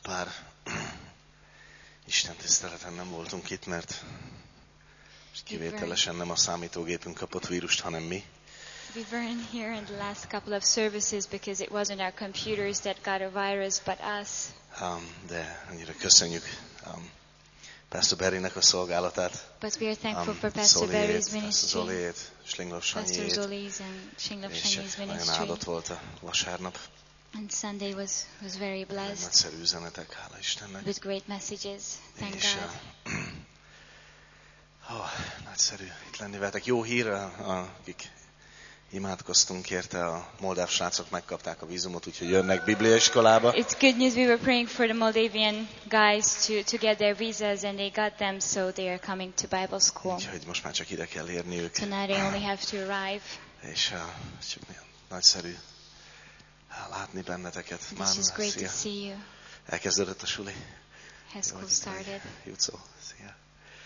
Pár Isten tiszteleten nem voltunk itt, mert kivételesen nem a számítógépünk kapott vírust, hanem mi. We weren't here in the last couple of services because it wasn't our computers that got a virus, but us. De annyira köszönjük Pastor Barrynek a szolgálatát. But we are thankful for Pastor Barry's ministry, Zoliét, Slinglov Pastor Sanyiét, Zoli's and Shinglov és Shanyi's nagyon ministry. áldott volt a vasárnap. And Sunday was very blessed Nagyszerű üzenetek, hála Istennek. with great messages. Thank És God. nagyszerű itt lenni veletek. Jó hír, akik imádkoztunk érte, a moldáv srácok megkapták a vízumot, úgyhogy jönnek bibliaiskolába. It's good news. We were praying for the Moldavian guys to get their visas, and they got them, so they are coming to Bible school. Úgyhogy most már csak ide kell érniük. So now they only have to arrive. És csak nagyszerű látni benneteket. It's just great to see you. Elkezdődött a suli. High school started. Jutszó, szia.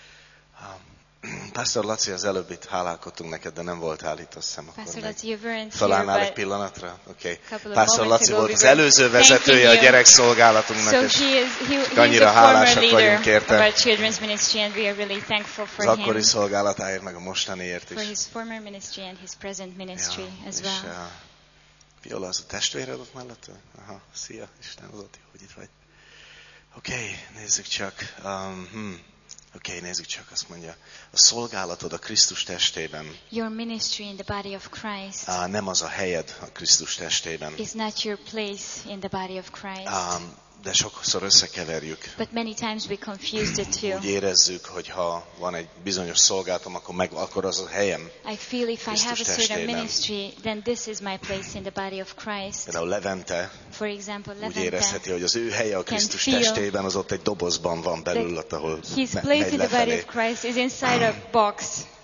Pastor Laci, az előbb itt hálálkodtunk neked, de nem voltál itt, azt hiszem. Pastor Laci, you weren't felállnál egy here, pillanatra? Oké. couple of Pastor moments Laci ago volt we az were előző vezetője a thanking you. gyerekszolgálatunknak, So és he annyira is the former hálásak leader vagyunk of érte. our children's ministry, and we are really thankful Az for akkori him, szolgálatáért, meg a mostaniért for is. his former ministry and his present ministry as És well. Viola, az a testvéred ott mellett? Aha, szia, Isten hozott, jó, hogy itt vagy. Oké, nézzük csak. Nézzük csak, azt mondja. A szolgálatod a Krisztus testében. Your ministry in the body of Christ Nem az a helyed a Krisztus testében. is not your place in the body of Christ. De sokszor összekeverjük. But many times we confuse the two. Úgy érezzük, hogy ha van egy bizonyos szolgálatom, akkor az a helyem. I feel if I have a Krisztus certain testében. ministry, then this is my place in the body of Christ. Például Levente For example, úgy Levente, érezheti, hogy az ő helye a Krisztus feel testében, az ott egy dobozban van belül, ott, ahol his place megy in the body lefelé. of Christ is inside a box,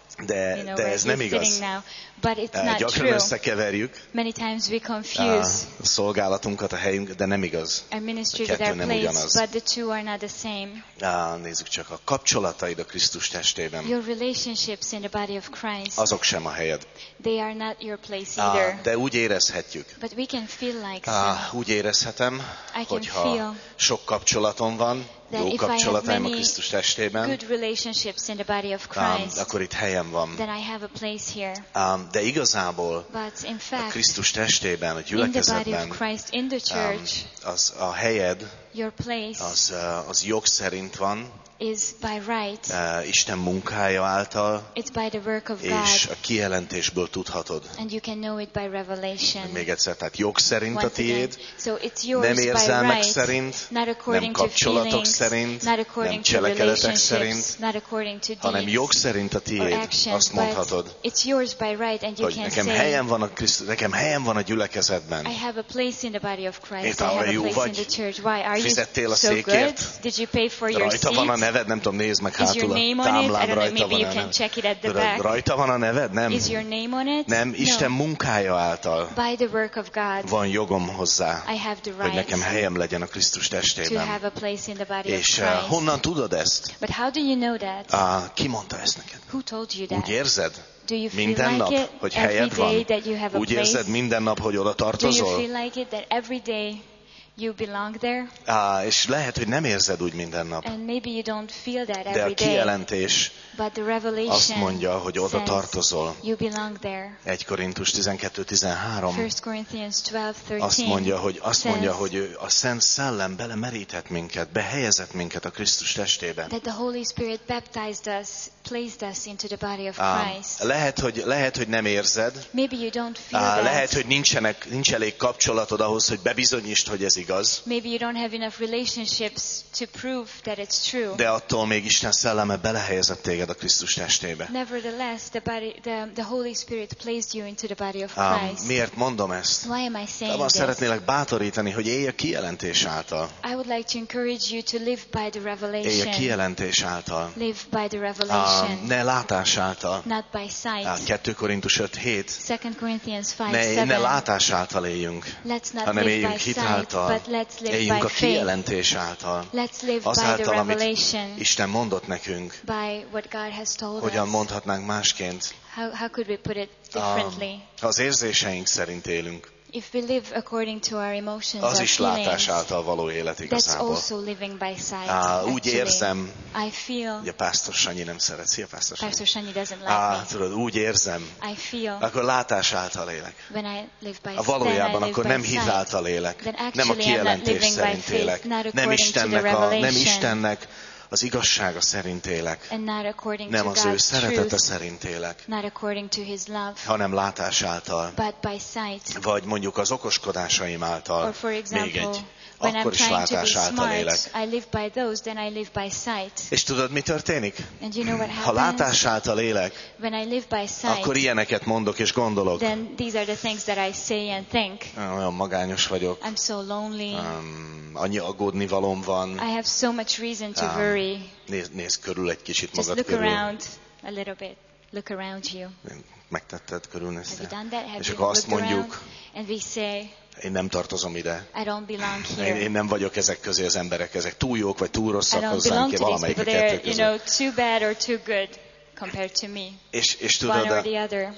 De where ez he's nem sitting igaz. now. But it's not Gyakran true. összekeverjük Many times we confuse a szolgálatunkat, a helyünk, de nem igaz. our ministry A with kettő our nem place, ugyanaz. but the two are not the same. Nézzük csak, a kapcsolataid a Krisztus testében, Your relationships in the body of Christ, azok sem a helyed. they are not your place either. De úgy érezhetjük. But we can feel like so. Úgy érezhetem, can hogyha feel sok kapcsolatom van, that jó if I have kapcsolataim a many Krisztus testében, good relationships in the body of Christ, akkor itt helyem van. then I have a place here. De igazából But in a fact, Krisztus testében, a in the body of gyülekezetben Christ, in the church, az a helyed, your place az jog szerint van, is by right. Isten munkája által, It's by the work of és God, a kijelentésből tudhatod. and you can know it by revelation. Még egyszer, tehát jog szerint a Once again, tiéd, so it's yours nem by érzelmek right, szerint, not nem according to kapcsolatok feelings, szerint, not nem according to cselekedetek szerint, relationships, not according to hanem deeds jog szerint a or tiéd. actions, Azt mondhatod, but it's yours by right, and you hogy can nekem say, helyem van nekem helyem van a gyülekezetben. I have a place in the body of Christ, I Érted, have a olyan jó place in vagy? the church. Why? Are you Fizettél a so székért? good? Did you pay for your Rajta van a seat? neved, nem tudom, nézd meg Is your hátul a name on it? I támlán, don't know, rajta maybe van you a can neved. check it at the back. Rajta van a neved? Nem. Is your name on it? Nem, Isten No. munkája által By the work of God, van jogom hozzá, I have the hogy nekem right helyem legyen a Krisztus to testében. have a place in the body of És Christ. honnan tudod ezt? But how do you know that? Ki mondta ezt neked? Who told you Úgy that? érzed? Do you feel Minden like nap, it hogy every helyed day van? that you have a Úgy érzed place? minden nap, hogy oda Do you tartozol? feel like it that every day you belong there? És lehet, hogy nem érzed úgy minden nap. And maybe you don't feel that De every a day. kijelentés But the azt revelation mondja, hogy oda says tartozol. you belong there. 1 Korintus 12:13 1 Corinthians 12:13 azt mondja, hogy ő, a Szent Szellem belemerített minket, behelyezett minket a Krisztus testében. that the Holy Spirit baptized us, placed us into the body of Christ. Lehet, hogy nem érzed. Maybe you don't feel that. Lehet, hogy nincs elég kapcsolatod ahhoz, hogy bebizonyítsd, hogy ez igaz. Maybe you don't have enough relationships to prove that it's true. De attól még Isten szelleme belehelyezett téged a Krisztus testébe. Nevertheless, the Holy Spirit placed you into the body of Christ. Miért mondom ezt? Why am I saying Abban this? szeretnélek bátorítani, hogy élj a kijelentés által. I would like to encourage you to live by the Élj a revelation. kijelentés által. Live by the revelation, Ne látás által. not by sight. 2 Korintus 5:7. 2 Corinthians Ne 5:7. látás által éljünk, Let's not hanem live éljünk by hit sight, által. but let's live Éljünk by a faith. kijelentés által. Let's live by the Azáltal, amit revelation, Isten mondott nekünk. by what God has told Hogyan us. mondhatnánk másként? How could we put it differently? Az érzéseink szerint élünk. If we live according to our emotions, az our is feelings, látás által való élet that's igazából. also living by sight. Úgy Actually, érzem, I feel. ugye Pásztor Sanyi nem szeret. Szia, Pásztor Sanyi. Pastor Shani doesn't like me. Tudod, úgy érzem, I feel. akkor látás által élek. When I live by Valójában then I akkor live nem by hív sight. által élek, Then nem a actually I'm not kijelentés living by szerint faith, élek, not nem according to the nem revelation, Istennek az igazsága szerint élek, and not according nem to az ő God's szeretete truth, szerint élek, not according to His love, hanem látás által, but by sight. vagy mondjuk az okoskodásaim által, Or for még example, egy, when I'm akkor is trying to be látás által élek. smart, I live by those, then I live by sight. És tudod, mi történik? And you know what Ha happens? látás által élek, When I live by sight, akkor ilyeneket mondok és gondolok. then these are the things that I say and think. Olyan magányos vagyok, I'm so lonely. annyi aggódni valóm van. I have so much reason to worry. Nézz körül egy kicsit Just magad look körül. around a little bit. Look around you. Megtetted, Have you körülnéztél. done that? Have És you akkor azt looked around? mondjuk, And we say, én nem tartozom ide. I don't belong here. Én nem vagyok ezek közé az emberek, ezek túl jók vagy túl I rosszak don't hozzám belong ki, to these valamelyik a people. kettő They're, között. too bad or too good compared to me. És One or tudod, the other.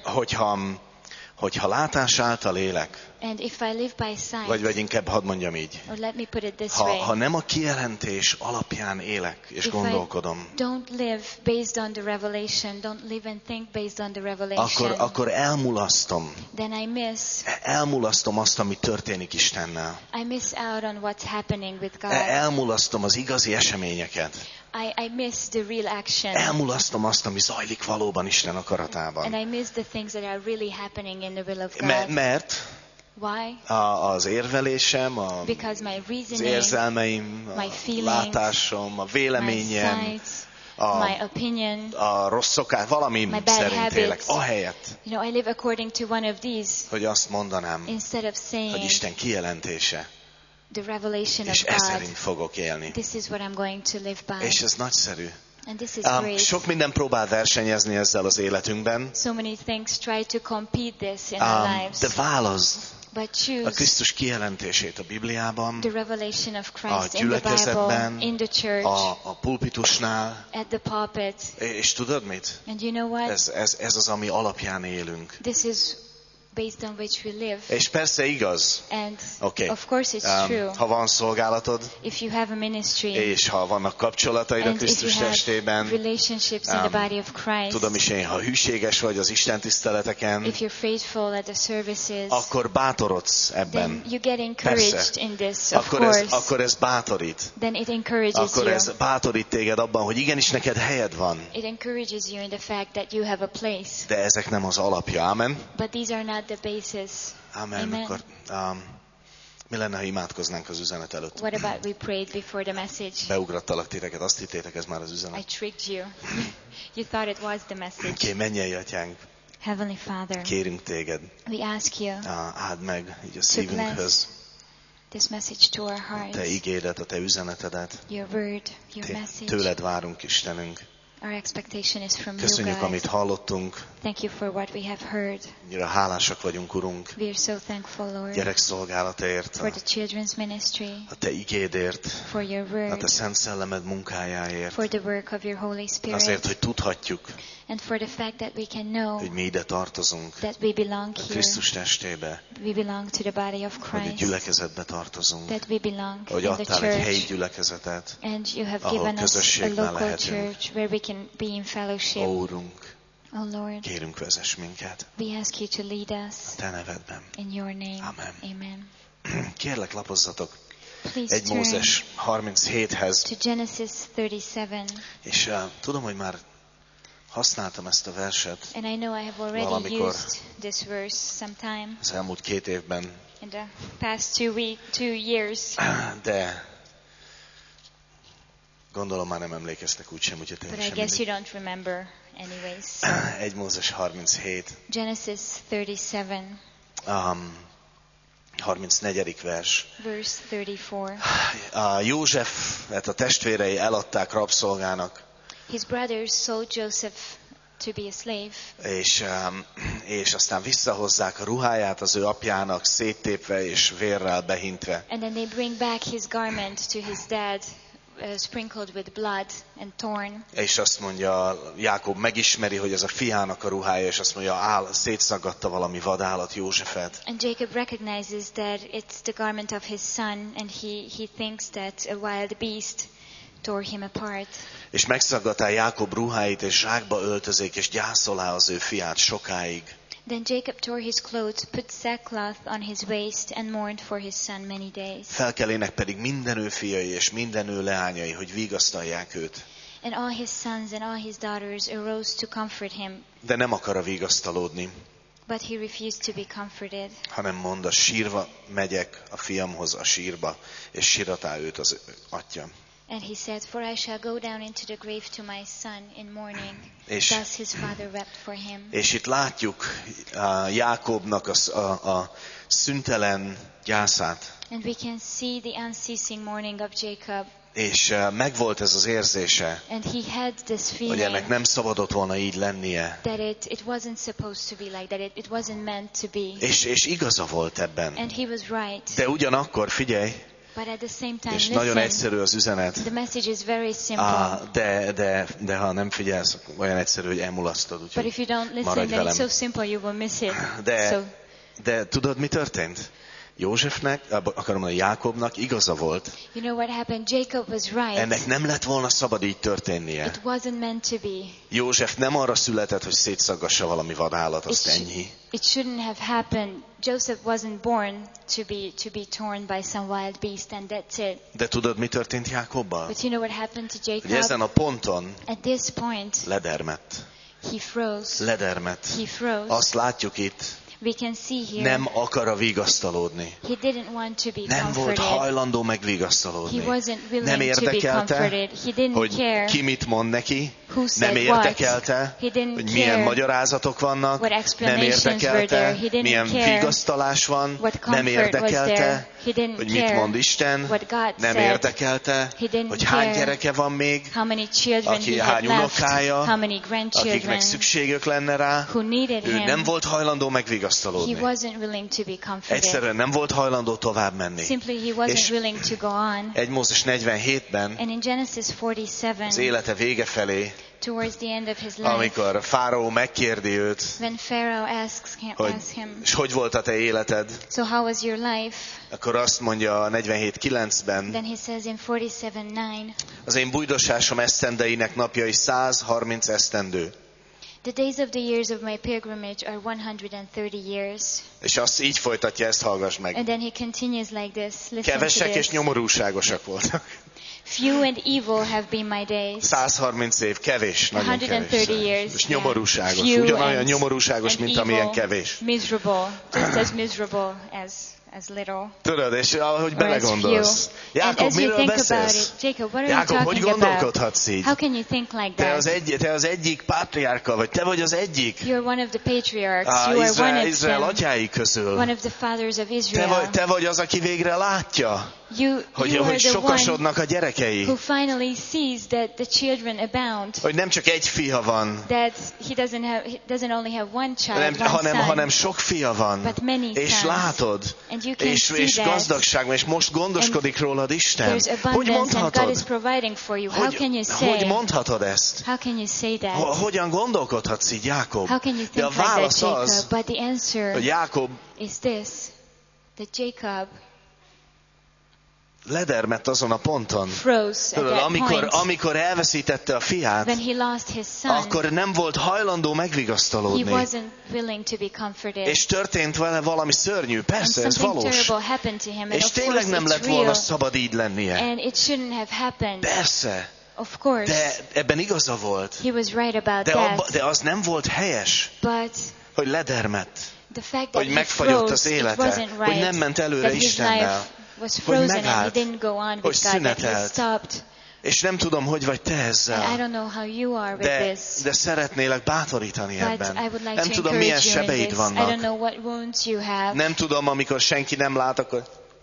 hogyha látás által élek, And if I live by sight, vagy inkább hadd mondjam így, or let me put it this way, ha nem a kijelentés alapján élek és if gondolkodom, I don't live based on the revelation, don't live and think based on the revelation, akkor then I elmulasztom azt, ami történik Istennel. miss out on what's happening with God. Elmulasztom az igazi eseményeket. I miss the real action. Elmulasztom azt, ami zajlik valóban Isten akaratában. And I miss the things that are really happening in the will of God. Mert Why? az érvelésem, Because my az reasoning, érzelmeim, my a feelings, látásom, a my véleményem, sights, a- my opinion, a rossz szokás, valami my bad szerint élek. habits. Ahelyett, I live according to one of these hogy azt mondanám, instead of hogy saying Isten kijelentése, the revelation és of ez God. szerint fogok élni. This is what I'm going to live by. És ez nagyszerű. And this is great. Sok minden próbál versenyezni ezzel az életünkben, So many things try to compete this in our lives. de válaszd But a choose Krisztus kijelentését a Bibliában, the revelation of a Christ in the gyülekezetben, Bible, in the church, a pulpitusnál, at the pulpit. és tudod mit? And you know what? Ez az, ami alapján élünk. This is based on which we live. És persze igaz, And Oké. of course it's true. Ha van szolgálatod, If you have a ministry, és ha vannak kapcsolataid a and if you Krisztus have testében, relationships in the body of Christ, tudom is én, ha hűséges vagy az Isten tiszteleteken, if you're faithful at the services, akkor bátorodsz then ebben. you get encouraged Persze. in this, of course. Akkor ez bátorít. Then it encourages Akkor you. ez bátorít téged abban, hogy igenis neked helyed van. It encourages you in the fact that you have a place. De ezek nem az alapja. Amen? But these are not the basis. Amen. Amen. Akkor mi lenne, ha imádkoznánk az üzenet előtt? What about we prayed before the message? Beugrattalak titeket, azt hittétek, ez már az I üzenet. tricked you. You thought it was the message. Mennyei atyánk, Heavenly Father, kérünk téged, we ask you áld meg így a to szívünkhöz bless this message to our hearts, te igédet, a te üzenetedet. your word, your message. Tőled várunk, Istenünk. Our expectation is from you, Köszönjük, God. amit hallottunk. Thank you for what we have heard. Annyira hálásak vagyunk, Urunk, We are so thankful, Lord, gyerekszolgálatért, for the children's ministry, a te igédért, for your a word, te szent szellemed munkájáért. for the work of your Holy Azért, Spirit, hogy tudhatjuk, and for the fact that we can know hogy mi ide tartozunk, that we belong a here, Krisztus testébe, we belong to the body of hogy a Christ, gyülekezetbe tartozunk, that we belong hogy in the adtál egy helyi church, gyülekezetet. and you have ahol given us a közösségben local lehetünk. church where we can be in fellowship. Ó, Urunk, Oh Lord, kérünk, vezess minket we ask you to lead us a te nevedben. in your name. Amen. Amen. Kérlek, lapozzatok Please 1 turn Mózes 37-hez, to Genesis 37. és tudom, hogy már használtam ezt a verset And I know I have already Valamikor. used this verse sometime az elmúlt 2 évben, in the past 2 years, de gondolom már nem emlékeztek úgysem, úgyhogy but I teljesen guess you mindegy. don't remember anyways. 1 Mózes 37, Genesis 37, 34. vers. verse 34. Józsefet a testvérei eladták rabszolgának, His brothers sold Joseph to be a slave, és aztán visszahozzák a ruháját az ő apjának, széttépve és vérrel behintve. and then they bring back his garment to his dad, sprinkled with blood and torn. És azt mondja, Jákob megismeri, hogy ez a fiának a ruhája, és azt mondja, szétszaggatta valami vadállat Józsefet. And Jacob recognizes that it's the garment of his son, and he thinks that a wild beast tore him apart. És megszaggatál Jákob ruháit, és zsákba öltözik, és gyászolá az ő fiát sokáig. Then Jacob tore his clothes, put sackcloth on his waist, and mourned for his son many days. Felkelének pedig minden ő fiai és minden ő leányai, hogy vigasztalják őt. And all his sons and all his daughters arose to comfort him. De nem akar vigasztalódni, But he refused to be comforted. hanem mond, a sírva megyek a fiamhoz a sírba, és síratá őt az atya. And he said, for I shall go down into the grave to my son in mourning. És, Thus his father wept for him. és itt látjuk Jákobnak a szüntelen gyászát. And we can see the unceasing mourning of Jacob. És megvolt ez az érzése, And he had this hogy feeling ennek nem szabadott volna így lennie. that it wasn't supposed to be like that. It wasn't meant to be. És igaza volt ebben. And he was right. De ugyanakkor, figyelj, But at the same time, és nagyon listen, egyszerű az üzenet, the message is very simple. de ha nem figyelsz, olyan egyszerű, hogy elmulasztod, But úgyhogy if you don't listen, maradj then it's velem. so simple you will miss it. De, So, de tudod, mi történt? Józsefnek, akarom mondani, Jákobnak igaza volt. you know what happened? Jacob was right. Ennek nem lett volna szabad így történnie. It wasn't meant to be. József nem arra született, hogy szétszaggassa valami vadállat, azt It ennyi. It shouldn't have happened. Joseph wasn't born to be torn by some wild beast, and that's it. De tudod, mi történt Jákobbal? But you know what happened to Hogy Jacob? ezen a ponton At this point, ledermett. he froze. Ledermett. He froze. Azt látjuk itt, We can see here. nem akar vigasztalódni. He didn't want to be Nem volt comforted. hajlandó He megvigasztalódni. wasn't Nem willing to be érdekelte, comforted. He didn't hogy care ki mit mond neki. who said Nem what. érdekelte, He didn't hogy milyen care magyarázatok vannak. what Nem explanations were érdekelte, there. He didn't milyen care vigasztalás van. what comfort Nem was érdekelte, there. He didn't hogy mit care mond Isten. what God Nem said. érdekelte, He didn't hogy hány care gyereke van még, how many children aki he had hány left, unokája, how many akiknek grandchildren szükségük lenne rá. who needed Ő him. nem volt hajlandó He megvigasztalódni. wasn't willing to be comforted. Egyszerűen nem volt hajlandó tovább menni. Simply he wasn't És willing to go on. 1 Mózes 47-ben And in Genesis az 47, élete vége felé, towards the end of his life, amikor Fáraó megkérdi őt, when Pharaoh asks him, és hogy volt a te életed, so how was your life? akkor azt mondja a 47:9-ben, Then he says in 47:9, az én bújdosásom esztendeinek napjai 130 esztendő. the days of the years of my pilgrimage are 130 years. És azt így folytatja, ezt hallgass meg. And then he continues like this. Listen to Kevesek és this. nyomorúságosak voltak. Few and evil have been my days. 130 év, kevés, nagyon 130 kevés. years. És nyomorúságos, Few ugyanolyan and- nyomorúságos, and mint evil, amilyen kevés. Miserable, just as miserable as little. Tudod, és ahogy Or as belegondolsz. few. And Jákob, as you miről think about beszélsz? it, Jacob, what are you Jákob, hogy talking about? gondolkodhatsz így? How can you think like that? Te az egyik pátriárka vagy, te vagy az egyik You're one of the patriarchs. You are one of Izrael them. atyái közül. One of the fathers of Israel. Te vagy az, aki végre látja, You are hogy the one sokasodnak a gyerekei. who finally sees that the children abound. Hogy nem csak egy fia van, That he doesn't only have one child, one son, hanem sok fia van. but many És sons. látod, And you can és see that. gazdagság van, és most gondoskodik rólad Isten. There's Hogy abundance and God is mondhatod? providing for you. How can you Hogy say? mondhatod ezt? How can you say that? Hogyan gondolkodhatsz így, Jákob? How can you De think a like that, válasz Jacob? az, But the answer hogy Jákob is this: that Jacob ledermett azon a ponton. froze at Tudod, that point. amikor elveszítette a fiát, When he lost his son, akkor nem volt hajlandó he megvigasztalódni. wasn't willing to be comforted. És történt vele valami szörnyű. And Persze, ez something valós. terrible happened to him, and És of tényleg course nem it's lett volna real, szabad így lennie. and it shouldn't have happened. Persze, Of course, de ebben igaza volt. he was right about that. De az nem volt helyes, But hogy ledermett, the fact that hogy he megfagyott az froze, it élete, wasn't hogy right. nem ment előre That his Istennel, life was frozen and he megállt, didn't go on hogy with God. That he szünetelt. stopped. És nem tudom, hogy vagy te And I ezzel, don't know how you are with de this. szeretnélek bátorítani But ebben. I would like Nem to tudom, milyen encourage you in sebeid this. I don't vannak. know what wounds you have. Nem tudom, amikor senki nem lát, akkor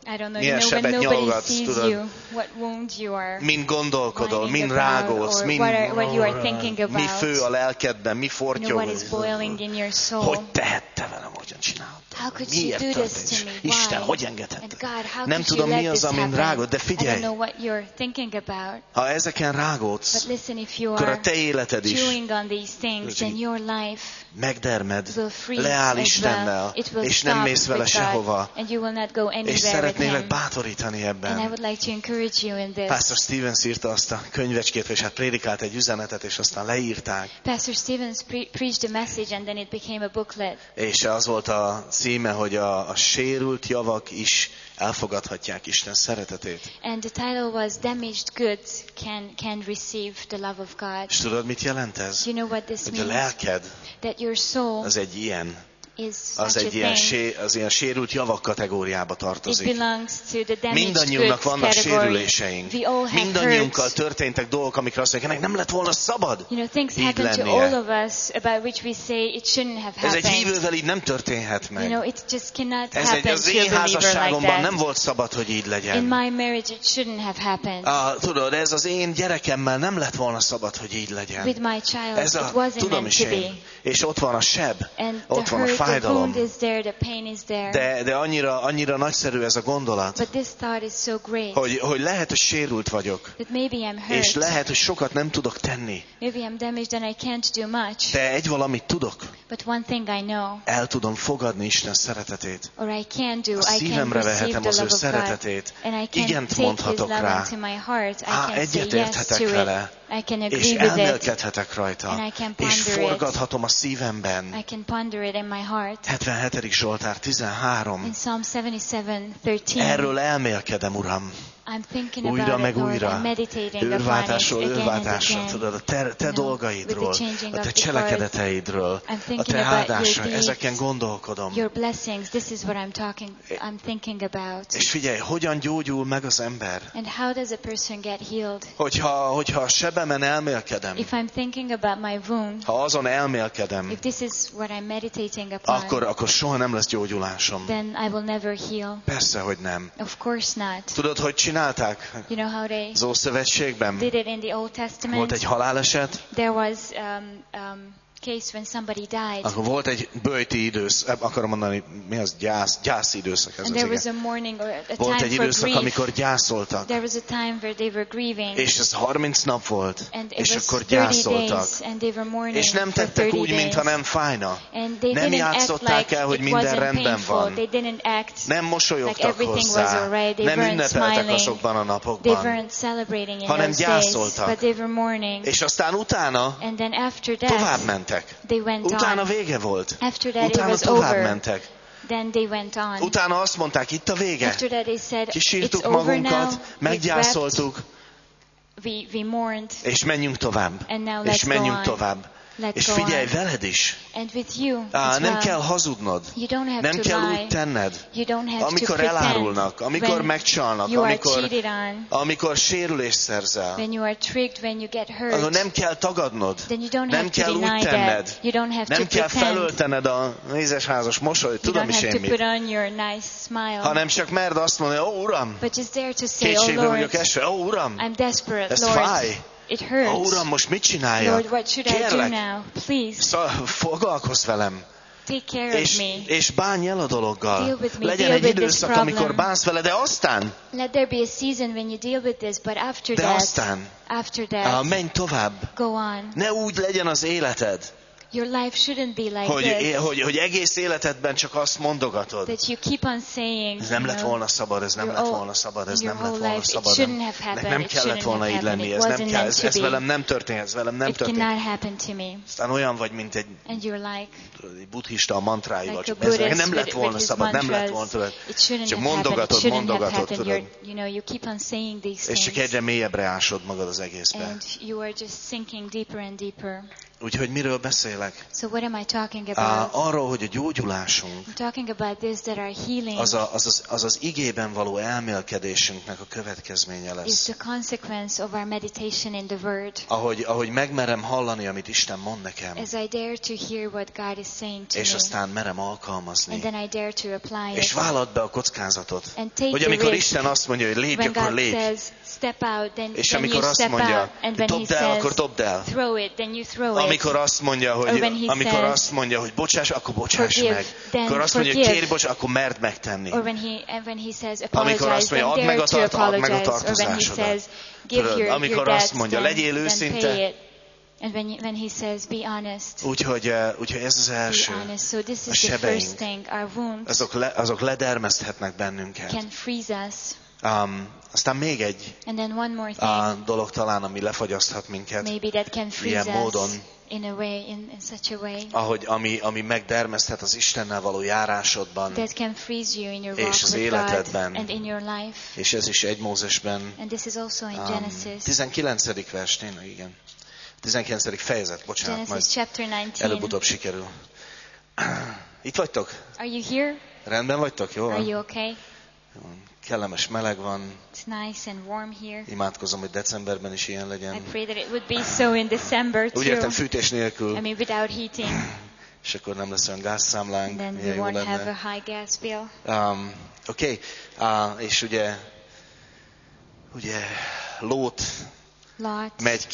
I don't know, milyen you know, when sebet nobody nyalogatsz, sees tudod. you, what wound you are Mind gondolkodol, whining mind about, rágódsz, or mind what you are thinking about. mi fő a lelkedben, mi You know, fortyog. what is boiling in your soul. Hogy tehette velem, hogyan csináltad? How could you Miért do this történt? to me? Isten, Why? hogy And engedhetted? God, how Nem could tudom, you mi let az, this amin happen? rágod, de I don't figyelj, know what you're thinking about. ha ezeken rágódsz, But listen, if you akkor a are te életed is chewing on these things, then your life megdermed, will freeze leáll as well. Istennel, It will és nem stop mész vele with God, sehova. and you will not go És anywhere with szeretnélek Him. bátorítani And I ebben. would like to encourage you in this. Pastor Stevens írta azt a könyvecskét, és hát prédikált egy üzenetet, és aztán leírták. Pastor Stevens preached a message, and then it became a booklet. És az volt a címe, hogy a sérült javak is elfogadhatják Isten szeretetét. And the title was "Damaged Goods Can Receive the Love of God." És tudod, mit jelent ez? You know what this Hogy a means? lelked That your soul az egy ilyen, is az such a egy ilyen, thing. az ilyen sérült javak kategóriába It tartozik. belongs to the damaged Mindannyiunknak goods vannak category. sérüléseink. We all have Mindannyiunkkal hurts. történtek dolgok, amikre azt mondják, ennek nem lett volna szabad You know, things így happen to lennie. all of us about which we say it shouldn't have Ez egy happened. hívővel így nem történhet You know, meg. it just cannot Ez egy happen az to a én believer like házasságomban nem that. volt szabad, hogy így In legyen. my marriage, it shouldn't have happened. Tudod, ez az én gyerekemmel nem lett volna szabad, hogy így legyen. With my child, Ez it a wasn't tudom meant is to be. én. És ott van a seb, And ott the van a hurt, the fájdalom. wound is there, the pain is there. De annyira nagyszerű ez a gondolat, But this thought is so great hogy lehet, hogy sérült vagyok. that maybe I'm És hurt. lehet, hogy sokat nem tudok tenni. Maybe I'm damaged and I can't do much. De egy valamit tudok. But one thing I know, El tudom fogadni Isten szeretetét. or I can do, A I can szívemre receive vehetem the az ő love of God. szeretetét. And I can Igent take His mondhatok love rá. into my heart. I can say yes Egyetérthetek to vele. it. I can És agree with it. elmélkedhetek rajta. And I can És ponder it. forgathatom a szívemben. I can ponder it in my heart. 77. Zsoltár 13. In Psalm 77:13, Erről elmélkedem, Uram. I'm thinking Újra about meg it, Lord. újra. I'm meditating upon it Őrváltásról, again and őrváltásra, again. tudod, a te You know, dolgaidról, with the changing a of te the cselekedeteidről, I'm a thinking te about your áldásra, deeds, ezeken gondolkodom. Your blessings, this is what I'm thinking about. És figyelj, hogyan gyógyul meg az ember? And how does a person get healed? Hogyha a sebemen elmélkedem, If I'm thinking about my wound, ha azon elmélkedem, if this is what I'm meditating upon, akkor soha nem lesz gyógyulásom. then I will never heal. Persze, hogy nem. Of course not. Tudod, hogy csinálták? You know how they Az Ószövetségben did it in the Old volt Testament? egy haláleset, There was case when somebody died. akkor volt egy böjti időszak, akarom mondani, mi az? Gyász időszak ez And az, there was igen. a mourning or a Volt time egy for időszak, grief. amikor gyászoltak. There was a time where they were grieving. És ez 30 nap volt, And it és was akkor 30 gyászoltak. days, and they were mourning És nem for tettek 30 úgy, days. mintha nem fájna. And they Nem didn't játszották act like el, hogy it minden wasn't rendben painful. van. They didn't act Nem like mosolyogtak everything was hozzá. alright. They Nem weren't ünnepeltek smiling. azokban a They napokban. weren't celebrating in Hanem those days, gyászoltak. but they were mourning. És aztán utána And then after tovább that, mentek. they went Utána on. vége volt. After that, it Utána was tovább over. mentek. Then they went on. Utána azt mondták, itt a vége. After that, they said, it's Kisírtuk over now. magunkat, meggyászoltuk, We mourned, és menjünk tovább. and now És let's menjünk go on. tovább. Let's És go figyelj, on. veled is. And with you as Nem well. kell hazudnod. You don't have Nem to kell lie. úgy tenned. You don't have Amikor to pretend. elárulnak, amikor When megcsalnak, you are amikor, cheated on, amikor sérülést szerzel. when you are tricked, when you get hurt, Akkor nem kell tagadnod. then you don't Nem have to kell úgy deny tenned. that. You don't have Nem to kell pretend. felöltened a mézesházas mosolyt, You tudom don't is have én to put mit. on your nice smile. Hanem csak merd azt mondani, ó Uram, But just there to say, oh kétségbe Lord, vagyok esve, ó Uram, I'm desperate, ez Lord. fáj. It hurts. Ó Uram, most mit csináljak? Lord, what should I do Kérlek, now? Please, foglalkozz velem. take care of me. És bánj el a dologgal. Deal with me, Legyen deal egy with this időszak, problem. amikor bánsz vele, de aztán, Let there be a season when you deal with this, but after de that, aztán, menj tovább. go on. Ne úgy legyen az életed, Your life shouldn't be like this. hogy egész életedben csak azt mondogatod. That you keep on saying, Ez nem lett volna szabad, ez nem lett volna szabad, ez nem lett volna szabad. Nem kellett volna így lenni, ez nem kell, ez velem nem történhet, ez velem nem It történt. cannot happen to me. Aztán olyan vagy, mint egy And you're like buddhista a mantráival, a csak ez Buddhist nem lett volna with his szabad, nem lett mantras. volna, tudod. It shouldn't Csak have happened. It mondogatod, shouldn't have mondogatod, happened. tudod. You keep on saying these És csak things. egyre mélyebbre ásod magad az egészbe. And you are just sinking deeper and deeper. Úgyhogy miről beszélek? So what am I talking about? Arról, hogy a gyógyulásunk I'm talking about this, that our healing az igében való elmélkedésünknek a következménye is lesz. the consequence of our meditation in the Word. Ahogy megmerem hallani, amit Isten mond nekem, As I dare to hear what God is saying to és me, aztán merem and alkalmazni. then I dare to apply És it. vállald be a kockázatot. And take Hogy the amikor risk. Isten azt mondja, hogy lépj, When akkor God lépj. says, step out, then És you amikor azt step mondja, out. And hogy when He dobd el, akkor says, dobd el. throw it, then you throw it. Amikor azt mondja, Or when he says, hogy bocsáss, akkor bocsáss forgive, meg. then Akkor azt mondja, hogy forgive. kérj bocs, akkor merd megtenni. Or when he says Amikor azt apologize, mondja, then add dare meg to add meg a apologize. Or when he tartozásodat. says, give Tudod, your amikor debts, azt mondja, then legyél őszinte. pay it. And when he says, be honest. Úgyhogy ez az Be első. honest. So this A is the sebeink. first thing. Our wounds Azok ledermeszthetnek bennünket. can freeze us. Aztán még egy And then one more thing, dolog talán, ami lefagyaszthat minket. maybe that can freeze ilyen módon, us in a way, in such a way, ami megdermeszthet az Istennel való járásodban, that can freeze you in your és walk az with God életedben. and in your life. és ez is 1 Mózesben, And this is also in Genesis. 19. vers, tényleg igen. 19. fejezet, bocsánat, majd Genesis chapter 19. előbb-utóbb sikerül. Itt vagytok? Are you here? Rendben vagytok? Jó Are van? you okay? Kellemes meleg van. It's nice and warm here. Imádkozom, hogy decemberben is ilyen I legyen. pray that it would be so in December Úgy értem, too. fűtés nélkül, I mean, without heating, és akkor nem lesz olyan gázszámlánk. and then we Milyen jó won't have lenne. a high gas bill. Oké, és ugye Lót Lot megy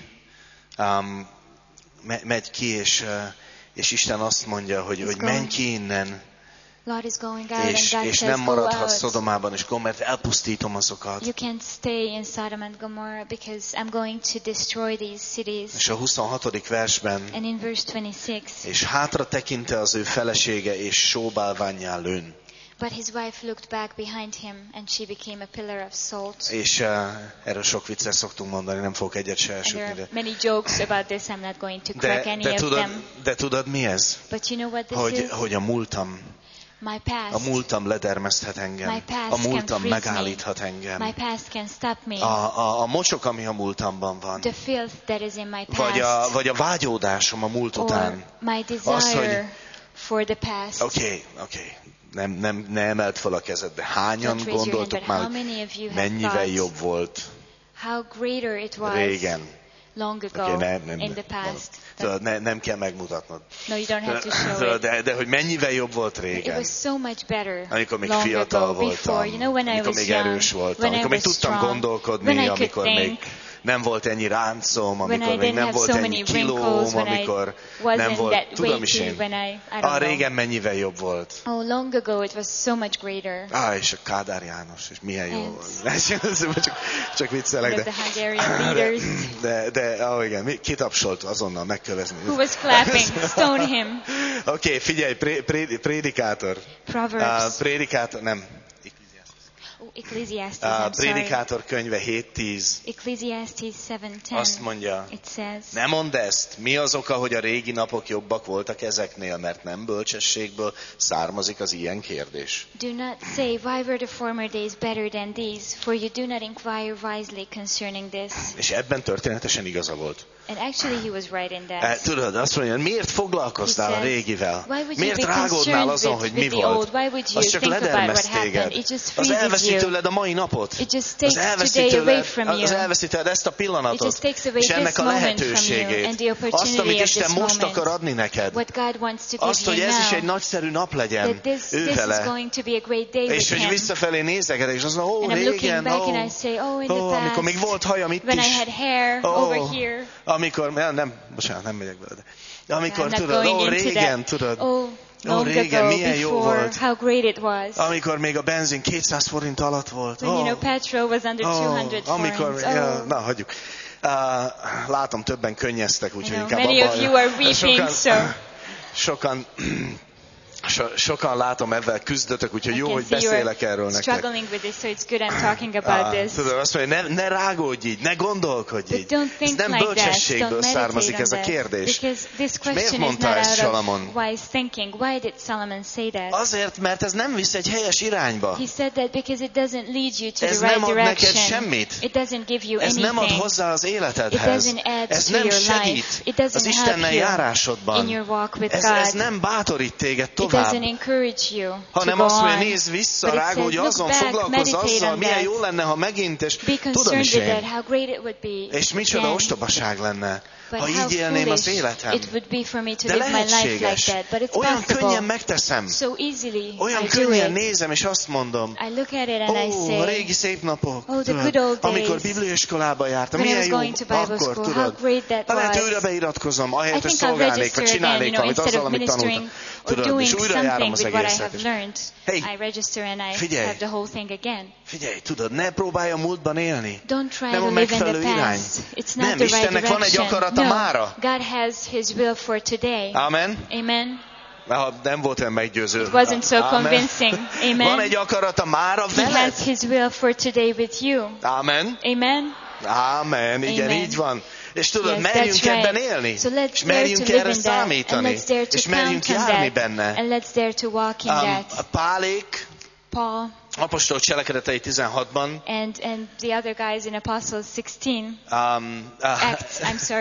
ki, és Isten azt mondja, hogy menj ki innen, Lot is going out, and God és says, nem go maradhatsz out. Szodomában és Gomorrában, mert elpusztítom azokat. You can't stay in Sodom and Gomorrah because I'm going to destroy these cities. És a 26. versben, And in verse 26, és hátra tekinte az ő felesége, és sóbálvánnyá lőn. but his wife looked back behind him, and she became a pillar of salt. És erről sok viccet szoktunk mondani, nem fogok egyet se And there elsütni. are many jokes about this. I'm not going to crack any of them. De tudod mi ez? But you know what this is? Hogy a múltam. My A past. múltam ledermeszthet engem. My past A múltam can freeze megállíthat engem. My past can stop me. A mocsok, ami a múltamban van. The filth that is in my past. Vagy a vágyódásom a múlt or után. my Az, hogy desire for the past. Oké. Ne emelt fel a kezedbe. Hányan Don't raise your hand, gondoltok but már, how hogy many of you have mennyivel thought jobb volt how greater it was régen? long ago Oké, in the past? Tudod, nem kell megmutatnod. No, you don't have to show Tudod, it. de hogy mennyivel jobb volt It régen. was so much better Amikor még long fiatal ago, voltam, before. You know, when I amikor was még young, erős voltam, when I amikor még was tudtam strong, gondolkodni, when I could amikor még think, nem volt ennyi ráncom, when amikor I még didn't nem have volt so ennyi many wrinkles, kilóm, when I amikor nem wasn't volt, that tudom is weighty, én. when I don't know. Régen mennyivel jobb volt. Oh, long ago it was so much greater. És a Kádár János, és milyen jó And- volt. csak viccelek, With the Hungarian leaders de igen, kitapsolt azonnal megkövezni. who was clapping, stone him. Oké, figyelj, prédikátor. Proverbs. Prédikátor, nem. Ecclesiastes, I'm sorry. Prédikátor könyve 7:10. Ecclesiastes 7:10. Azt mondja, It says, ne mondd ezt, mi az oka, hogy a régi napok jobbak voltak ezeknél, mert nem bölcsességből származik az ilyen kérdés. do not say, why were the former days better than these? For you do not inquire wisely concerning this. És ebben történetesen igaza volt. And actually he was right in that. Tudod, azt mondja, miért foglalkoztál He a says, régivel? why would you Miért be rágódnál concerned azon, hogy mi with the volt? old? Why would you Az csak think about what ledermeszt happened? téged. It just Az freezes elveszi you. tőled a mai napot. It just Az takes elveszi today away tőled, from az you. elveszi tőled ezt a It pillanatot, just takes away és ennek this a moment from you lehetőségét. and the Azt, opportunity amit of Isten this most moment. akar adni neked. What God wants to give Azt, hogy you ez is egy now. nagyszerű nap legyen That this is vele. going to be a great day És with hogy him. visszafelé nézek, és azt mondom, And I'm looking régen, back and I say, oh, in the past, amikor még volt hajam itt when is. I had hair over here. Amikor, bocsánat, nem megyek bele, de amikor I'm not tudod, going into régen, that. tudod, Long régen ago, milyen jó before, volt. how great it was. Amikor még a benzin 200 forint alatt volt. When, you know, petrol was under 200 amikor, forints. na, hagyjuk. Látom, többen könnyeztek, úgyhogy I know, inkább many abba. of you are weeping, so. Sokan Sokan látom, ebben küzdötök, úgyhogy I jó, can hogy see beszélek you're erről nektek. struggling with this, so it's good I'm talking about this. Tudod, azt mondja, ne rágódj így, ne gondolkodj But így. don't Ez think nem like that. bölcsességből Don't származik meditate ez on a that. kérdés. Because this És miért question is mondta not ezt out Salamon? of wise thinking. Why did Solomon say that? Azért, mert ez nem visz egy helyes irányba. He said that because it doesn't lead you to Ez the right nem ad neked direction. semmit. It doesn't give you Ez nem ad anything. hozzá az It életedhez. doesn't add Ez to nem your segít life. It doesn't az help Istennel you járásodban. in your walk with Ez God. nem bátorít téged It tovább. doesn't encourage you to Hanem go azt mondja, on. nézz vissza, But it rágódj says, azon, look back, foglalkozz meditate azzal, on milyen that. jó lenne, ha megint, és Be tudom concerned is with én. that, how great it would be. És micsoda again. ostobaság lenne, But ha how így élném az foolish életem. it would be for me to De live my life like lehetséges. that. But it's Olyan possible. könnyen megteszem. So easily Olyan I do könnyen it. nézem, és azt mondom, I look at it and I a say, régi szép napok, oh, the tudod, good old days, amikor bibliaiskolába jártam, when I milyen was jó, going to Bible akkor school, tudod, how great that lehet was. újra beiratkozom, I ahelyett, hogy think I'll szolgálnék, register vagy again, csinálnék valamit instead azzal, of amit tanultam. ministering or Tudod, doing és újra járom something az with what I egészet. have learned. Hey, I register and I figyelj. have the whole thing again. Figyelj, tudod, ne próbálj a múltban élni. Don't try Nem to a live in the megfelelő irány. past. It's not Nem, the right Istennek van egy direction. akarata No, mára. God has His will for today. Amen. Amen. Nem volt olyan meggyőző. It wasn't so Amen. convincing. Amen. Van egy akarata mára He veled. has His will for today with you. Amen. Amen. Amen. Igen, Amen. így van. És tudod, Yes, merjünk that's right. ebben élni. So let's És dare merjünk to live erre in that, and számítani. let's dare to És merjünk count on járni that, benne. and let's dare to walk in A that. Pálék, Paul apostol cselekedetei 16-ban, and the other guys in Apostles 16, Acts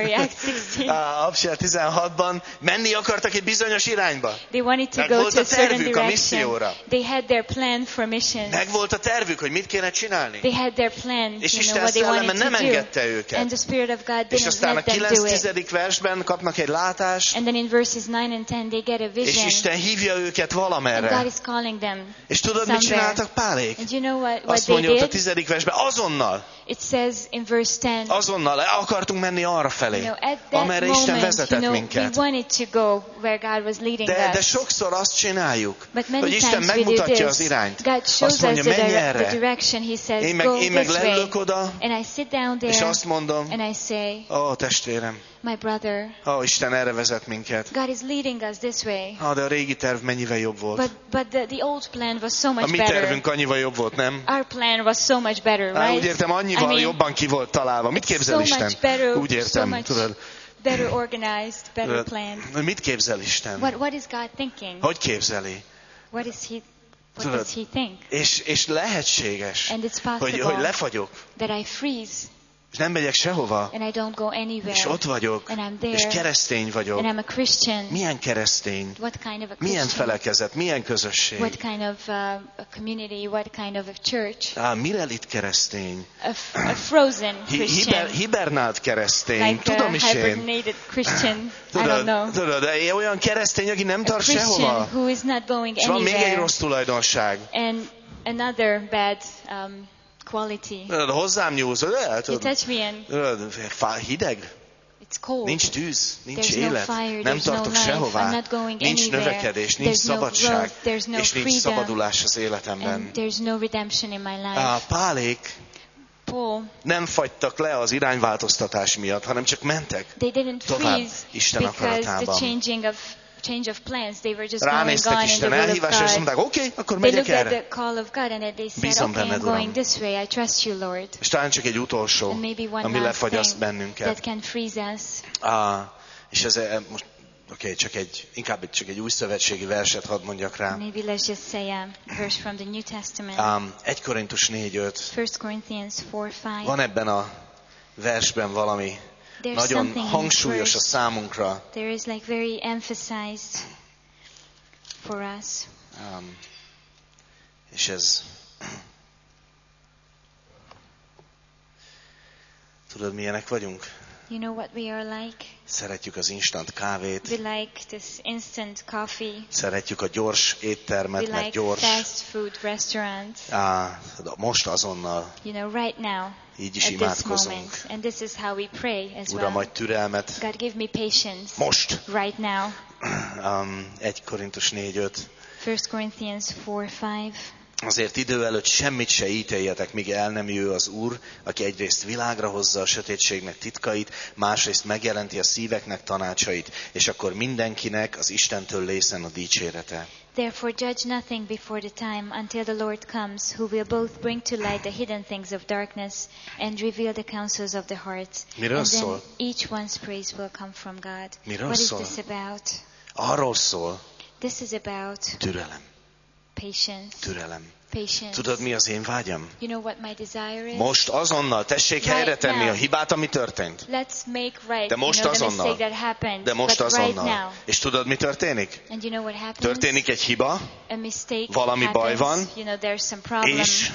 16. apostol 16-ban menni akartak egy bizonyos irányba. They wanted to Meg go volt to a a certain tervük a direction. misszióra. They had their plan for missions. Meg volt a tervük, hogy mit kéne csinálni. They had their plan, És you know, Isten what they szelleme wanted nem to do. engedte őket. And the Spirit of God És didn't aztán a let them do it. 9-10. versben kapnak egy látást, And then in verses 9 and 10 they get a és vision. Isten hívja őket And God valamerre. is calling them És tudod, mit somewhere. csináltak Pálék? And you know what Azt they mondja ott a did? 10. versben, azonnal, It says in verse 10, azonnal el akartunk menni arra you felé, know, at that amerre Isten moment, you vezetett know, we minket. wanted to go where God was leading De us. sokszor azt csináljuk, But many hogy Isten times we do megmutatja az this. irányt. God shows Azt mondja, us menj the erre. direction. He says, Én go meg this way. leülök oda, And I sit down és there azt mondom, and I say, ó, testvérem, my brother, Isten erre vezet minket. God is leading us this way. De a régi terv mennyivel jobb volt. But the old plan was so A much mi better. tervünk annyival jobb volt, nem? Our plan was so much better, right? Úgy értem, annyival I mean, jobban ki volt találva. Mit képzel so Isten? much better, Úgy so értem, much tudod. better organized, better planned. Mit képzel Isten? What is God thinking? Hogy képzeli? What Tudod, does He think? És lehetséges, And it's possible hogy lefagyok, that I freeze és nem megyek sehova, and I don't go anywhere. és ott vagyok, And I'm there. és keresztény vagyok. And I'm a Christian. Milyen keresztény? What kind of a Milyen Christian? felekezet? Milyen közösség? What kind of a community? What kind of a church? Mire itt keresztény? A frozen Christian. Hibernált keresztény. Like a Tudom is én. hibernated Christian. I don't know. Tudod, olyan keresztény, aki nem A tart Christian sehova. who is not going És van még egy anywhere. rossz tulajdonság. And another bad quality. Tudod, hozzám nyúlsz, You tudod, touch me and hideg, it's cold. nincs tűz, nincs There's no élet, fire, nem there's no tartok life, sehová, I'm not going nincs anywhere, növekedés, nincs there's no szabadság, growth, there's no és nincs freedom, szabadulás az életemben. and there's no redemption in my life. Pálék Paul, nem fagytak le az irányváltoztatás miatt, hanem csak mentek they didn't tovább freeze Isten because the akaratában. change of plans. They were just going Ránéztek on in the Isten will of elhívásra, és God. mondták, oké, akkor They megyek looked at erre. the call of God and they said, Bízom okay, benned, I'm going Uram. this way. I trust you, Lord. És talán csak egy utolsó, And maybe one ami last lefagyaszt thing bennünket. that can freeze us. És ez most, inkább csak egy új szövetségi verset hadd mondjak rá. Maybe let's just say a verse from the New Testament. 1 Korintus 4:5. 1 Corinthians 4:5. Van ebben a versben valami There's nagyon something in hangsúlyos a verse. számunkra. There is like very emphasized for us. És ez... Tudod, milyenek vagyunk? You know what we are like? Szeretjük az instant kávét, We like this instant coffee. szeretjük a gyors éttermet, We mert like gyors. fast food restaurants. Most azonnal You know, right now, így is at this imádkozunk. moment. And this is how we pray as Uram, well. adj türelmet. God, give me patience Most. right now. 1 Korintus 4:5. 1 Corinthians 4:5. Azért idő előtt semmit se ítéljetek, míg el nem jöjjön az Úr, aki egyrészt világra hozza a sötétségnek titkait, másrészt megjelenti a szíveknek tanácsait, és akkor mindenkinek az Istentől lészen a dicsérete. Therefore judge nothing before the time until the Lord comes, who will both bring to light the hidden things of darkness and reveal the counsels of the heart. Miről And then szól? each one's praise will come from God. Miről What is szól? this about? Arról szól, This is about türelem, patience. türelem. Patience. Tudod, mi az én vágyam? You know what my desire is? Most azonnal tessék Right helyre tenni now. a hibát, ami történt. Let's make right, De most the azonnal. mistake that happened. De most but right azonnal. now. És tudod, mi történik? And you know what happens? Történik egy hiba, A mistake valami baj happens. van, You know, there's some problem. és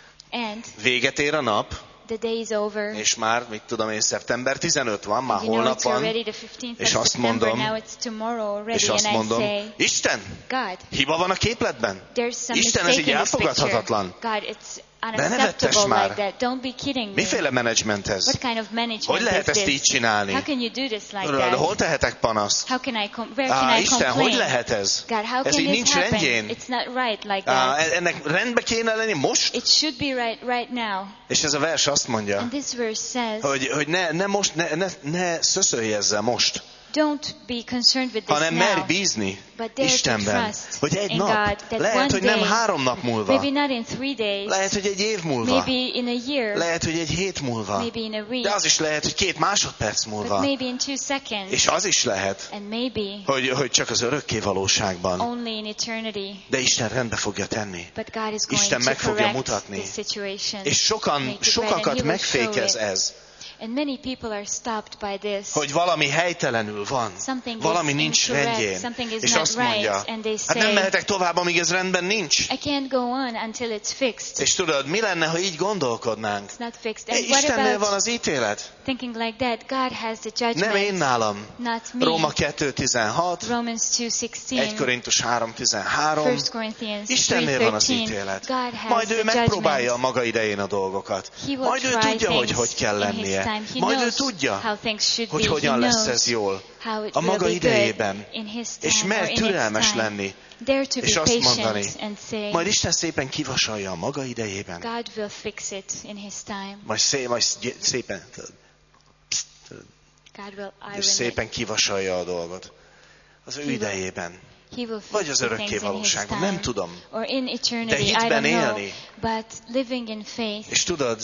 And véget ér a nap, the day is over. és már, mit tudom én, szeptember 15 van, már You know, holnap it's van, already the 15th és of azt September. mondom, Now it's tomorrow already. és azt And I mondom, say, Isten, God, hiba van a képletben? there's some Isten, ez mistake így in this picture. elfogadhatatlan. God, it's nevettes unacceptable már. like that. Don't be kidding me. Miféle menedzsment ez? What kind of management Hogy lehet is ezt this? így csinálni? How can you do this like De that? hol tehetek panaszt? How can where can I Isten, complain? hogy lehet ez? God, how Ez can így this nincs happen? rendjén. It's not right like that. Ennek rendbe kéne lenni most? It should be right now. És ez a vers azt mondja, And this verse says, hogy ne most, ne szöszölj ezzel most, don't be concerned with this hanem now, merj bízni but dare to Istenben, trust hogy egy in nap, God, that lehet, one hogy nem day, 3 nap múlva, maybe not in 3 days, lehet, hogy egy év múlva, maybe in a year, lehet, hogy egy hét múlva, maybe in a week, de az is lehet, hogy 2 másodperc but múlva, maybe in 2 seconds, és az is lehet, and maybe hogy csak az örökké valóságban, only in eternity. de Isten rendbe fogja tenni. But God is going Isten to meg fogja correct mutatni. this situation. És Make it right, and sokakat He will show megfékez it. ez, And many people are stopped by this. hogy valami helytelenül van, Something valami is nincs incorrect, rendjén, something is és not azt mondja, right, and they hát nem say, mehetek tovább, amíg ez rendben nincs. I can't go on until it's fixed. És tudod, mi lenne, ha így gondolkodnánk? It's not fixed. And what Istennél van about az ítélet, thinking like that? God has the judgment. nem én nálam. Not me. Róma 2:16, Romans 1 2:16. Korintus 3:13, 1 Corinthians Istennél van az 3:13. ítélet. God has Majd ő the megpróbálja a judgment. maga idején a dolgokat. He will Majd ő try tudja, hogy things kell in His lennie. time. He Majd ő knows tudja, how things should hogy be. hogyan He lesz knows ez jól. how it A will maga be idejében. good in His És time or mer in its türelmes time. lenni. Dare to És be azt patient mondani, and say, majd Isten szépen kivasalja a maga idejében. God will fix it in His time. Majd szépen, God will és iron it. szépen kivasalja a dolgot. Az ő idejében. He will Vagy fix az the örökké things in His valóságban, time. nem tudom. Or in De eternity, I hitben don't know. élni. But living in faith, És tudod,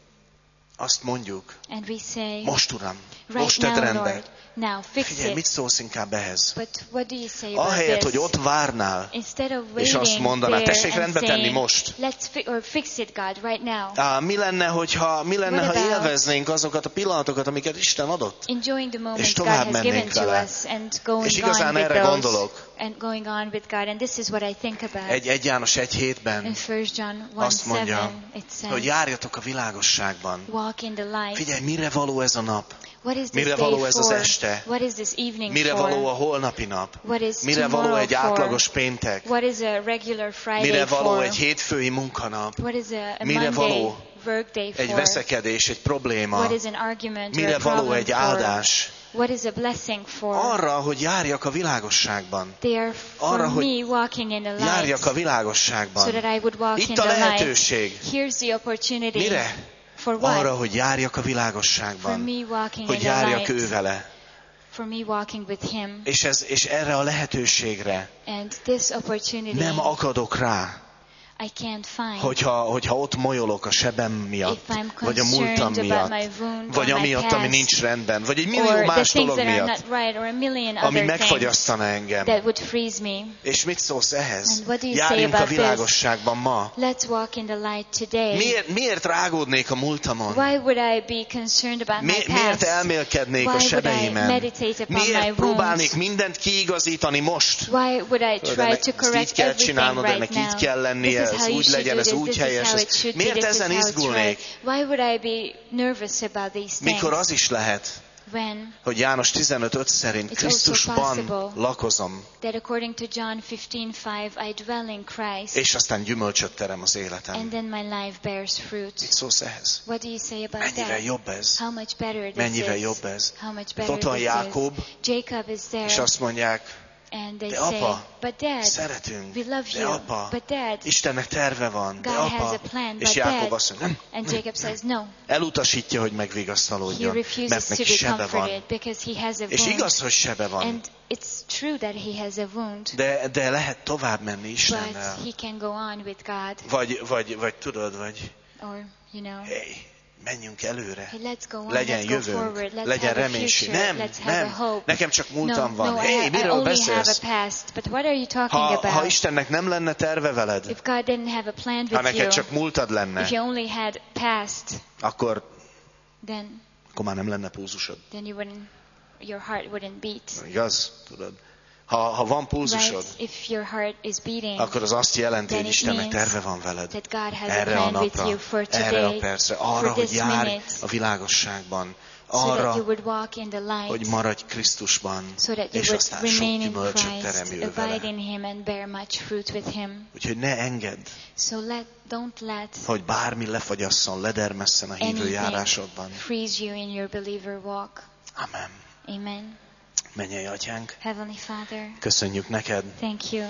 azt mondjuk, and we say, most Uram, right most tedd now, rendbe. Lord, now fix Figyelj, mit it. szólsz inkább ehhez? But what do you say about Ahelyett, this? hogy ott várnál, Instead of és azt waiting mondaná, there tessék and rendbe tenni saying, most. or fix it, God, right now. Mi lenne, ha What about élveznénk azokat a pillanatokat, amiket Isten adott? enjoying the moments És God tovább has given mennénk to vele. us and going És igazán on with erre those gondolok. and going on with God. And this is what I think about. 1 János In 1:7-ben 1 John azt mondja, 1:7 it says, hogy járjatok a világosságban. walk in the light. Figyelj, mire való ez a nap? What is this Mire day való ez az for? este? What is this evening Mire for? való a holnapi nap? What is Mire való tomorrow egy for? átlagos péntek? What is a regular Friday Mire való for? egy hétfői munkanap? What is a Mire Monday való workday egy for? veszekedés, egy probléma? What is an argument or Mire a való problem egy for? áldás? What is a blessing for? Arra, hogy járjak a világosságban. They are for Arra, hogy me walking in the light, Járjak a so világosságban. that I would walk in Itt a the light. lehetőség. Here's the opportunity. Mire? For what? Arra, hogy járjak a For világosságban. me walking Hogy in the járjak ő light. vele. For me walking with Him. És erre a lehetőségre And this opportunity nem akadok rá, I can't find. hogyha ott molyolok a sebem miatt, If I'm vagy a múltam concerned about miatt, my wound vagy or my amiatt, ami past, nincs rendben, vagy egy millió or the más things dolog that are miatt, not right, or a million ami other things megfagyasztana engem. that would freeze me. És mit szólsz ehhez? And what do you say Járjunk a about this? világosságban ma. Let's walk in the light today. Miért rágódnék a múltamon? Why would I be concerned about my Miért past? elmélkednék Why a would I sebeimen? meditate upon my Miért wounds? próbálnék mindent kiigazítani most? Why would I Tudod, try ennek to ezt correct így kell everything csinálnod, right ennek now? így kell lennie, This is ez how you úgy should legyen, do ez this, úgy this is helyes. how ez- it should be, Miért this is ezen how it's izgulnék? right. Why would I be nervous about these things? Mikor az is lehet, When hogy János 15:5 szerint It's also Krisztusban possible. lakozom, that according to John 15:5 I dwell in Christ, és aztán gyümölcsöt terem az and életem. then my life bears fruit. Mit szólsz ehhez? What do you say about Mennyivel that? jobb ez? How much better this Mennyivel is? jobb ez? How much Hát better ott van this Jákob, is? Jacob is és there, azt mondják, And they De say, apa, but Dad, szeretünk, we love de you, apa, but Dad, Istennek terve van, de God has apa, a plan, és but Jákob Dad, azt mondja, and Jacob says no. elutasítja, hogy He megvigasztalódjon, refuses mert to neki be sebe van. comforted because he has a És wound. igaz, hogy sebe van, And it's true that he has a wound, de lehet tovább menni but Istennel. he can go on with God. Vagy tudod, Or, you know, hey, menjünk előre. hey, let's go on, Legyen let's go jövőnk, forward, let's legyen have a reménység. future, Nem, let's have a nem, hope. nekem csak múltam van. No, Hey, I miről only have a beszélsz? past, but what are you talking Ha about? Istennek nem lenne terve veled, If God didn't have a plan ha with neked you, csak múltad lenne, if you only had past, akkor then már nem lenne pulzusod. your heart wouldn't beat. Igaz? Tudod? Ha van pulzusod, Right? If your heart is beating, akkor az azt jelenti, then hogy it Istennek means terve van veled. that God has a Erre a plan with napra, you for erre a today, percre, for arra, hogy this járj minute, a világosságban, so that arra, you would walk in the hogy light, maradj Krisztusban, so that you és would aztán sok remain in gyümölcsöt Christ, teremjél abide vele. in Him, and bear much fruit with Him. Úgyhogy ne engedd, So don't let hogy bármi lefagyasszon, ledermesszen a hívő anything járásodban. freeze you in your believer walk. Amen. Amen. Mennyei Atyánk, Heavenly Father, köszönjük neked, thank you.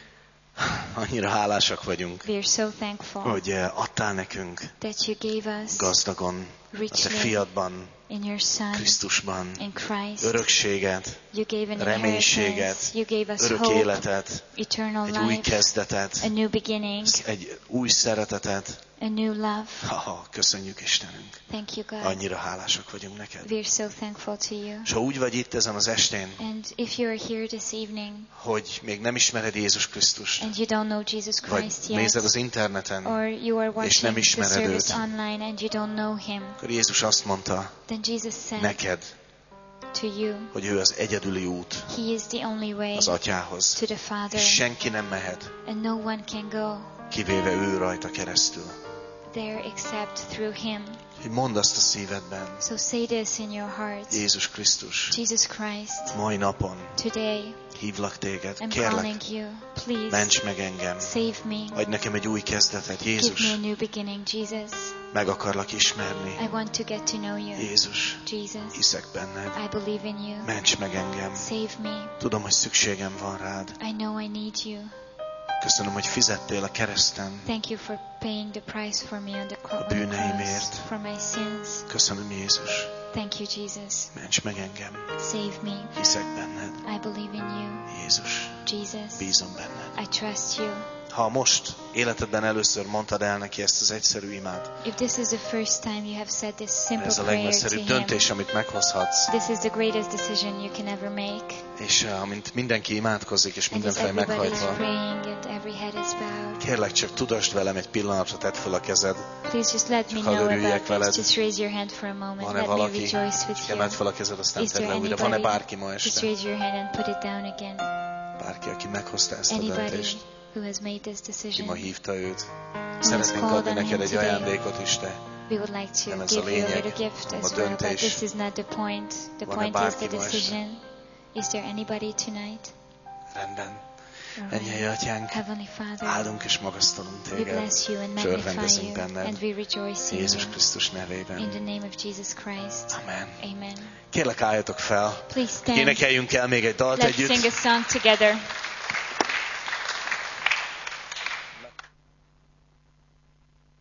annyira hálásak vagyunk, We are so thankful hogy adtál nekünk that you gave us gazdagon, a te richly fiadban, in your Son, Krisztusban, in Christ. örökséget, You gave an reménységet, inheritance. You gave us örök hope, életet, eternal egy új life, kezdetet, a new beginning, egy új szeretetet. a new love. Köszönjük Istenünk. Thank you, God. Annyira hálásak vagyunk neked. We are so thankful to you. És ha úgy vagy itt ezen az estén, And if you are here this evening hogy még nem ismered Jézus Krisztust, and you don't know Jesus vagy Christ yet, nézed az interneten, or you are és nem watching the ismered service őt, online and you don't know Him, akkor Jézus azt mondta then Jesus said neked, to you, hogy ő az egyedüli út He is the only way az Atyához. to the Father, És senki nem mehet, and no one can go kivéve ő rajta keresztül. there except through Him. Hogy mondd azt a szívedben, So say this in your heart. Jézus Krisztus, Jesus Christ, mai napon today hívlak téged, I'm kérlek, calling you. Please ments meg engem, save me. adj nekem egy új kezdetet. Give Jézus, me a new beginning, Jesus. meg akarlak ismerni. I want to get to know you. Jézus, Jesus, hiszek benned, I believe in you. ments meg engem. Save me. Tudom, hogy szükségem van rád. I know I need you. Köszönöm, hogy fizettél a kereszten. Thank you for paying the price for me on the A cross, bűneimért. for my sins. Köszönöm, Jézus. Thank you, Jesus. Ments meg engem. Save me. Hiszek benned. I believe in you. Jézus, Jesus, bízom benned. I trust you. Ha most életedben először mondtad el neki ezt az egyszerű imát, If this is the first time you have said this simple ez a prayer to legnagyszerűbb Him, döntés, amit meghozhatsz. this is the greatest decision you can ever make. És amint mindenki imádkozik, és And minden as fej everybody is meghajtva, praying and every head is bowed, kérlek csak tudasd velem egy pillanatra, tedd fel a kezed. please just let me Csak hadd know örüljek about veled. this. Just raise your hand for a moment. Van-e Let me valaki? rejoice with Csak you. emeld fel a kezed, aztán Is tedd there le újra. Van-e anybody? bárki ma Just este? raise your hand and put it down again. Bárki, aki meghozta ezt a Anybody döntést, who has made this ki decision. ma hívta őt. has Szeretnénk called adni on neked him egy today. ajándékot is, de We would like to Nem ez a give you a lényeg, little gift hanem as a well, but döntés. this is not the point. The Van-e point is bárki the ma este? decision. Is there anybody tonight? rendben. All Mennyei right. Atyánk, Heavenly Father, áldunk és magasztalunk we téged. bless you and És magnify örvendezünk you, benned. and we rejoice in Jézus you. Krisztus In the nevében. name of Jesus Christ. Amen. Amen. Kérlek, álljatok fel. Please stand. Énekeljünk el még egy dalt Let's együtt. sing a song together.